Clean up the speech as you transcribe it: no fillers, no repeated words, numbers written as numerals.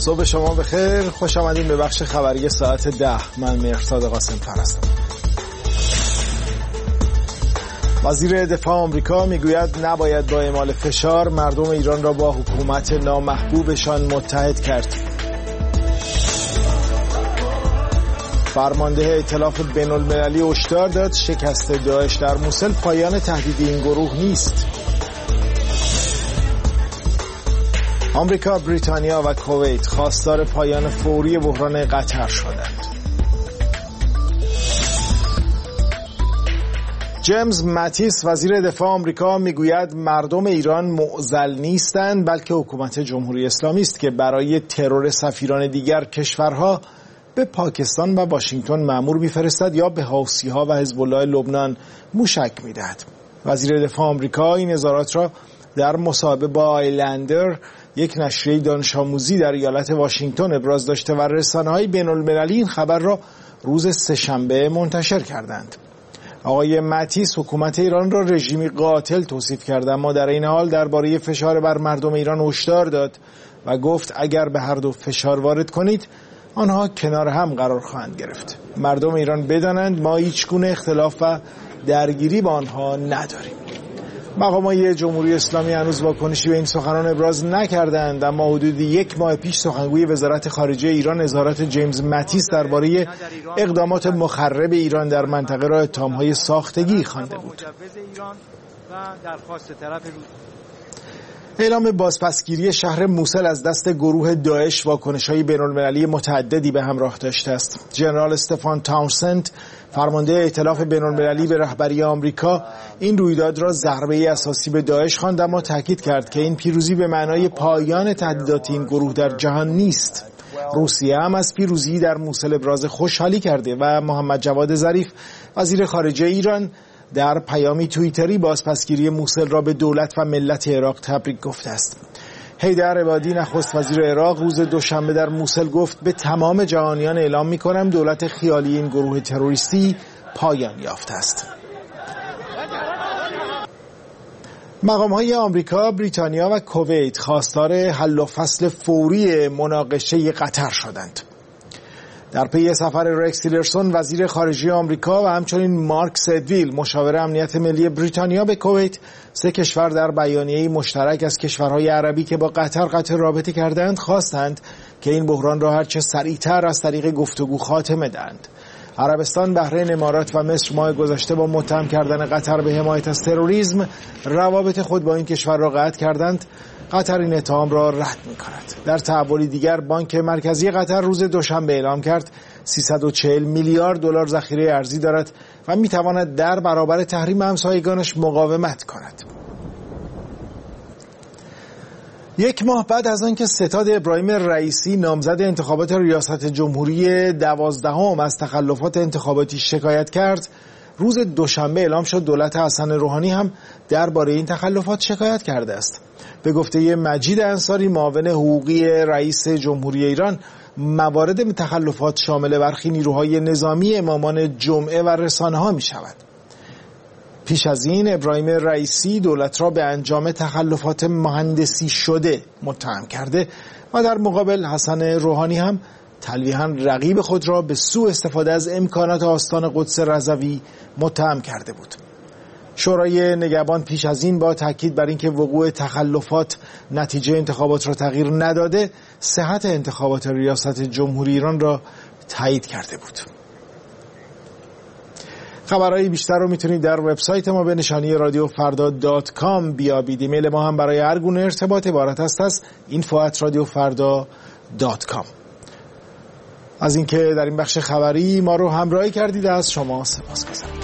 صبح شما بخیر، خوش آمدین به بخش خبری ساعت 10. من مهرزاد قاسم‌فر هستم. وزیر دفاع آمریکا میگوید نباید با اعمال فشار مردم ایران را با حکومت نامحبوبشان متحد کرد. فرمانده ائتلاف بین‌المللی هشدار داد شکست داعش در موصل پایان تهدید این گروه نیست. آمریکا، بریتانیا و کویت خواستار پایان فوری بحران قطر شدند. جیمز ماتیس وزیر دفاع آمریکا میگوید مردم ایران معضل نیستند بلکه حکومت جمهوری اسلامی است که برای ترور سفیران دیگر کشورها به پاکستان و واشنگتن مأمور می‌فرستد یا به حوثی‌ها و حزب الله لبنان موشک می‌دهد. وزیر دفاع آمریکا این نظارات را در مصاحبه با آیلندر، یک نشریه دانش آموزی در ایالت واشنگتن ابراز داشته و رسانه‌های بین‌المللی این خبر را روز سه‌شنبه منتشر کردند. آقای ماتیس حکومت ایران را رژیمی قاتل توصیف کرد، اما در این حال درباره فشار بر مردم ایران هشدار داد و گفت اگر به هر دو فشار وارد کنید آنها کنار هم قرار خواهند گرفت. مردم ایران بدانند ما هیچ گونه اختلاف و درگیری با آنها نداریم. مقامات جمهوری اسلامی هنوز واکنشی به این سخنان ابراز نکردند، اما حدود یک ماه پیش سخنگوی وزارت خارجه ایران نظارت جیمز ماتیس درباره اقدامات مخرب ایران در منطقه را اتهام‌های ساختگی خوانده بود. اعلام بازپسگیری شهر موصل از دست گروه داعش واکنش‌های بین‌المللی متعددی به همراه داشته است. ژنرال استفان تاونسند، فرمانده ائتلاف بین‌المللی به رهبری آمریکا، این رویداد را ضربه اساسی به داعش خواند، اما تاکید کرد که این پیروزی به معنای پایان تهدیدات این گروه در جهان نیست. روسیه هم از پیروزی در موصل ابراز خوشحالی کرده و محمد جواد ظریف وزیر خارجه ایران در پیامی توییتری بازپسگیری موصل را به دولت و ملت عراق تبریک گفته است. حیدر عبادی نخست وزیر عراق روز دوشنبه در موصل گفت به تمام جهانیان اعلام می‌کنم دولت خیالی این گروه تروریستی پایان یافته است. مقام‌های آمریکا، بریتانیا و کویت خواستار حل و فصل فوری مناقشه قطر شدند. در پی سفر رکس تیلرسون وزیر خارجه آمریکا و همچنین مارک سدویل مشاور امنیت ملی بریتانیا به کویت، سه کشور در بیانیه‌ای مشترک از کشورهای عربی که با قطر قطع رابطه کردند خواستند که این بحران را هرچه سریعتر از طریق گفتگو خاتمه دهند. عربستان، بحرین، امارات و مصر ماه گذشته با متهم کردن قطر به حمایت از تروریسم روابط خود با این کشور را قطع کردند. قطر این اتهام را رد می‌کند. در تحولی دیگر بانک مرکزی قطر روز دوشنبه اعلام کرد 340 میلیارد دلار ذخیره ارزی دارد و می‌تواند در برابر تحریم همسایگانش مقاومت کند. یک ماه بعد از آنکه ستاد ابراهیم رئیسی نامزد انتخابات ریاست جمهوری 12 از تخلفات انتخاباتی شکایت کرد، روز دوشنبه اعلام شد دولت حسن روحانی هم درباره این تخلفات شکایت کرده است. به گفته مجید انصاری، معاون حقوقی رئیس جمهوری ایران، موارد تخلفات شامل برخی نیروهای نظامی، امامان جمعه و رسانه‌ها می‌شود. پیش از این ابراهیم رئیسی دولت را به انجام تخلفات مهندسی شده متهم کرده و در مقابل حسن روحانی هم تلویحاً رقیب خود را به سوء استفاده از امکانات آستان قدس رضوی متهم کرده بود. شورای نگهبان پیش از این با تاکید بر اینکه وقوع تخلفات نتیجه انتخابات را تغییر نداده، صحت انتخابات ریاست جمهوری ایران را تایید کرده بود. خبرهای بیشتر رو میتونید در وبسایت ما به نشانی radiofrda.com بیابید. ایمیل ما هم برای هر گونه ارتباط عبارت است از info@radiofrda.com. از اینکه در این بخش خبری ما رو همراهی کردید از شما سپاسگزارم.